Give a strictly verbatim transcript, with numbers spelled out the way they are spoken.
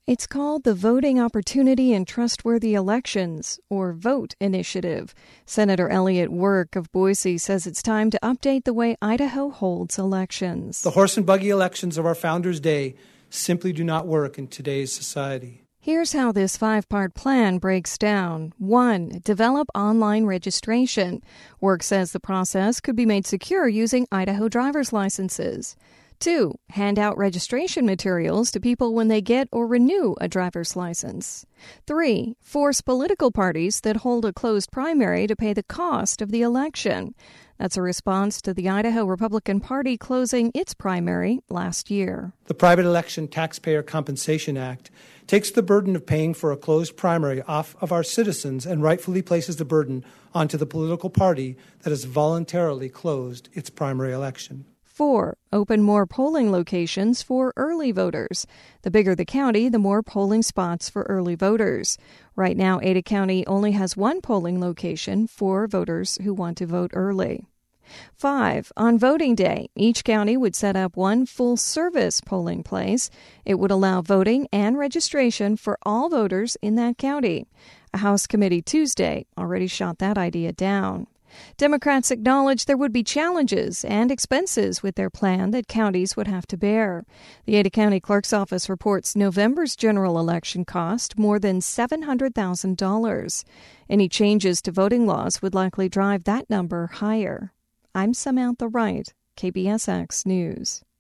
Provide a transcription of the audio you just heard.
It's called the Voting Opportunity and Trustworthy Elections, or VOTE Initiative. Senator Elliott Work of Boise says it's time to update the way Idaho holds elections. The horse and buggy elections of our Founders' Day simply do not work in today's society. Here's how this five-part plan breaks down. One, develop online registration. Work says the process could be made secure using Idaho driver's licenses. Two, hand out registration materials to people when they get or renew a driver's license. Three, force political parties that hold a closed primary to pay the cost of the election. That's a response to the Idaho Republican Party closing its primary last year. The Private Election Taxpayer Compensation Act takes the burden of paying for a closed primary off of our citizens and rightfully places the burden onto the political party that has voluntarily closed its primary election. Four, open more polling locations for early voters. The bigger the county, the more polling spots for early voters. Right now, Ada County only has one polling location for voters who want to vote early. Five, on voting day, each county would set up one full-service polling place. It would allow voting and registration for all voters in that county. A House committee Tuesday already shot that idea down. Democrats acknowledge there would be challenges and expenses with their plan that counties would have to bear. The Ada County Clerk's Office reports November's general election cost more than seven hundred thousand dollars. Any changes to voting laws would likely drive that number higher. I'm Samantha Wright, K B S X News.